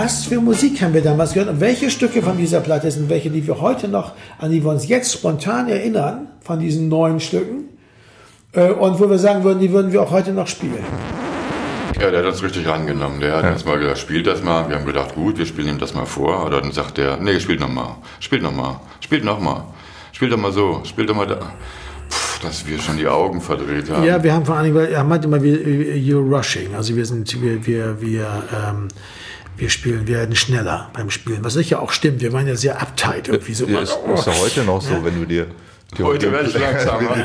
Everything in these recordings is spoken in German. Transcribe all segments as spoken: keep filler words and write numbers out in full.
was für Musik haben wir damals gehört und welche Stücke von dieser Platte sind welche, die wir heute noch, an die wir uns jetzt spontan erinnern, von diesen neuen Stücken, äh, und wo wir sagen würden, die würden wir auch heute noch spielen. Ja, der hat uns richtig rangenommen. Der hat ja. uns mal gesagt, spielt das mal. Wir haben gedacht, gut, wir spielen ihm das mal vor. Oder dann sagt der, nee, spielt nochmal, spielt nochmal, spielt nochmal, spielt doch mal so, spielt doch mal da. Puh, dass wir schon die Augen verdreht haben. Ja, wir haben vor allen Dingen, er meinte immer, you're rushing. Also wir sind, wir, wir, wir, ähm, wir spielen, wir werden schneller beim Spielen. Was sicher auch stimmt, wir waren ja sehr uptight irgendwie so. Ja, ist, ist ja heute noch so, ja. wenn du dir... Die heute werde ich langsamer.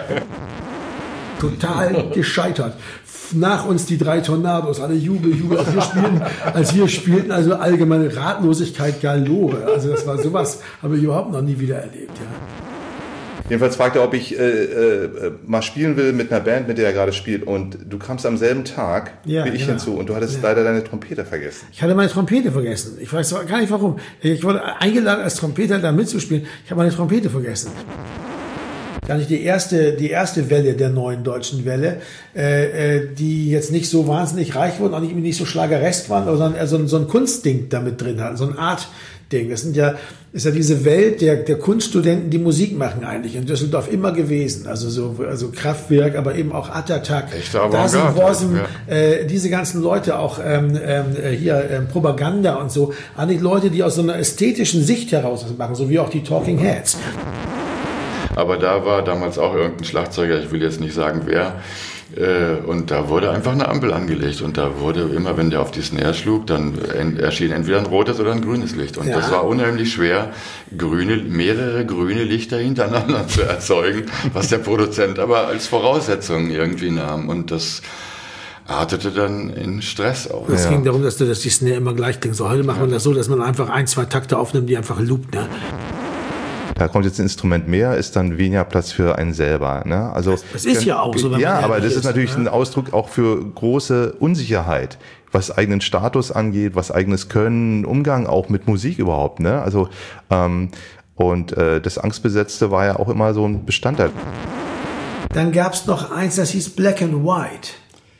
Total gescheitert. Nach uns die drei Tornados, alle Jubel, Jubel, als wir spielten, als wir spielten, also allgemeine Ratlosigkeit galore. Also das war sowas, habe ich überhaupt noch nie wieder erlebt. Ja. Jedenfalls fragt er, ob ich äh, äh, mal spielen will mit einer Band, mit der er gerade spielt. Und du kamst am selben Tag ja, wie ich genau. hinzu und du hattest ja. leider deine Trompete vergessen. Ich hatte meine Trompete vergessen. Ich weiß gar nicht warum. Ich wurde eingeladen als Trompeter da mitzuspielen. Ich habe meine Trompete vergessen. Gar nicht die erste, die erste Welle der neuen deutschen Welle, äh, die jetzt nicht so wahnsinnig reich wurden, auch nicht, nicht so schlageresk waren, sondern so, so ein Kunstding damit drin hatten, so ein Art-Ding. Das sind ja, ist ja diese Welt der, der Kunststudenten, die Musik machen eigentlich in Düsseldorf immer gewesen. Also so, also Kraftwerk, aber eben auch Attatak, Dasen, Wossen, ja. äh, diese ganzen Leute, auch ähm, äh, hier ähm, Propaganda und so, eigentlich Leute, die aus so einer ästhetischen Sicht heraus das machen, so wie auch die Talking Heads. Aber da war damals auch irgendein Schlagzeuger, ich will jetzt nicht sagen wer, äh, und da wurde einfach eine Ampel angelegt und da wurde immer, wenn der auf die Snare schlug, dann erschien entweder ein rotes oder ein grünes Licht und ja. das war unheimlich schwer, grüne, mehrere grüne Lichter hintereinander zu erzeugen, was der Produzent aber als Voraussetzung irgendwie nahm und das artete dann in Stress aus. Es ja. ging darum, dass, du, dass die Snare immer gleich klingt. So, heute macht man das so, dass man einfach ein, zwei Takte aufnimmt, die einfach loopt, ne? Da kommt jetzt ein Instrument mehr, ist dann weniger Platz für einen selber. Ne? Also das, das ist können, ja auch so. Wenn ja, man aber das ist, ist natürlich ne? ein Ausdruck auch für große Unsicherheit, was eigenen Status angeht, was eigenes Können, Umgang auch mit Musik überhaupt. Ne? Also ähm, und äh, das Angstbesetzte war ja auch immer so ein Bestandteil. Dann gab es noch eins, das hieß Black and White.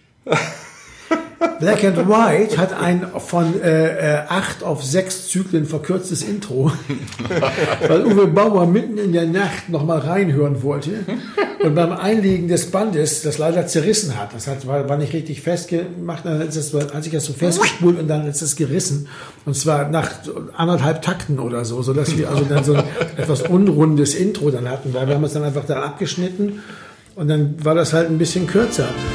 Black and White hat ein von äh, acht auf sechs Zyklen verkürztes Intro, weil Uwe Bauer mitten in der Nacht noch mal reinhören wollte und beim Einlegen des Bandes das leider zerrissen hat. Das hat, war, war nicht richtig festgemacht, dann ist es, hat sich das so festgespult und dann ist es gerissen und zwar nach anderthalb Takten oder so, sodass wir also dann so ein etwas unrundes Intro dann hatten, weil wir haben es dann einfach da abgeschnitten und dann war das halt ein bisschen kürzer.